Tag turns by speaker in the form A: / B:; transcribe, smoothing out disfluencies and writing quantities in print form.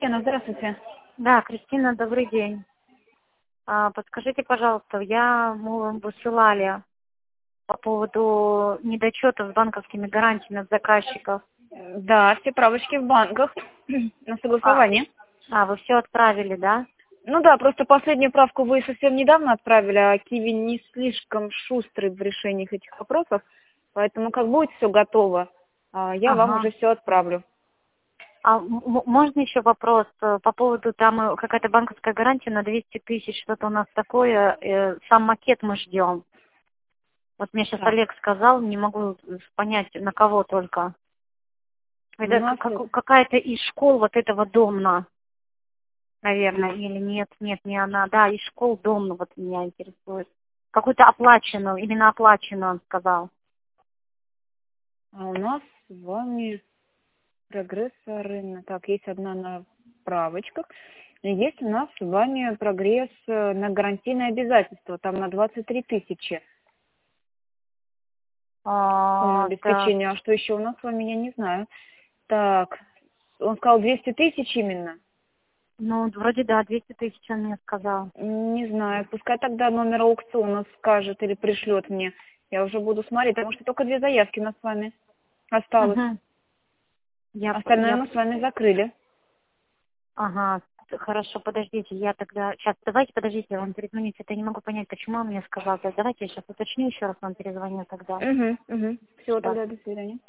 A: Здравствуйте.
B: Да, Кристина, добрый день. Подскажите, пожалуйста, мы вам высылали по поводу недочетов с банковскими гарантиями от заказчиков.
A: Да, все правочки в банках на согласование.
B: Вы все отправили, да?
A: Ну да, просто последнюю правку вы совсем недавно отправили, а Киви не слишком шустрый в решениях этих вопросов, поэтому как будет все готово, я вам
B: Ага.
A: уже все отправлю.
B: Можно еще вопрос по поводу там какая-то банковская гарантия на 200 тысяч, что-то у нас такое, сам макет мы ждем. Вот мне сейчас
A: Так,
B: Олег сказал, не могу понять, на кого только.
A: у
B: Это
A: нас
B: какая-то из школ вот этого Домна, наверное, или нет, не она. Да, из школ Домна вот меня интересует. Какую-то оплаченную, именно оплаченную, он сказал.
A: у нас с вами прогрессоры. Так, есть одна на правочках. И есть у нас с вами прогресс на гарантийное обязательство, там на 23 тысячи. Сумма
B: Так,
A: обеспечения. А что еще у нас с вами, я не знаю. Так, он сказал 200 тысяч именно?
B: ну, вроде да, 200 тысяч он мне сказал.
A: Не знаю. Пускай тогда номер аукциона скажет или пришлет мне. Я уже буду смотреть, потому что только 2 заявки у нас с вами осталось.
B: Угу.
A: Остальное мы с вами закрыли.
B: Ага, хорошо, подождите, я тогда... Сейчас, давайте, подождите, я вам перезвоню. Это я не могу понять, почему он мне сказал. Давайте я сейчас уточню еще раз, вам перезвоню тогда.
A: Угу, угу. Все,
B: Да.
A: тогда до свидания.